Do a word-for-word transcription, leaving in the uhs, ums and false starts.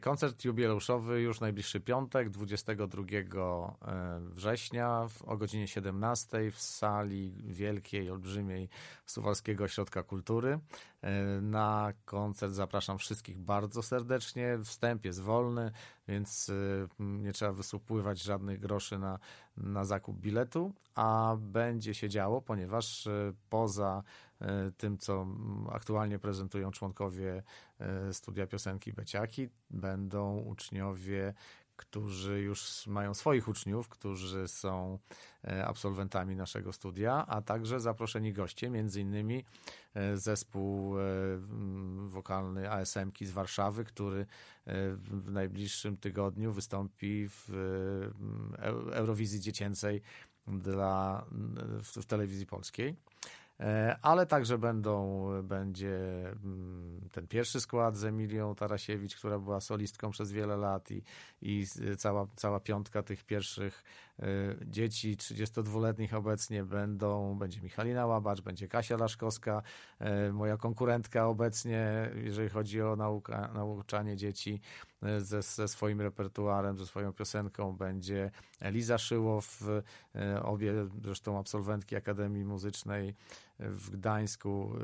Koncert jubileuszowy już najbliższy piątek, dwudziestego drugiego września o godzinie siedemnastej w sali wielkiej, olbrzymiej Suwalskiego Ośrodka Kultury. Na koncert zapraszam wszystkich bardzo serdecznie. Wstęp jest wolny, więc nie trzeba wysupływać żadnych groszy na, na zakup biletu, a będzie się działo, ponieważ poza tym, co aktualnie prezentują członkowie Studia Piosenki Beciaki, będą uczniowie, którzy już mają swoich uczniów, którzy są absolwentami naszego studia, a także zaproszeni goście, między innymi zespół wokalny A S M-ki z Warszawy, który w najbliższym tygodniu wystąpi w Eurowizji Dziecięcej dla, w, w telewizji polskiej. Ale także będą, będzie ten pierwszy skład z Emilią Tarasiewicz, która była solistką przez wiele lat i, i cała, cała piątka tych pierwszych dzieci trzydziestodwuletnich obecnie będą, będzie Michalina Łabacz, będzie Kasia Laszkowska, moja konkurentka obecnie, jeżeli chodzi o nauka, nauczanie dzieci ze, ze swoim repertuarem, ze swoją piosenką, będzie Eliza Szyłow, obie zresztą absolwentki Akademii Muzycznej w Gdańsku,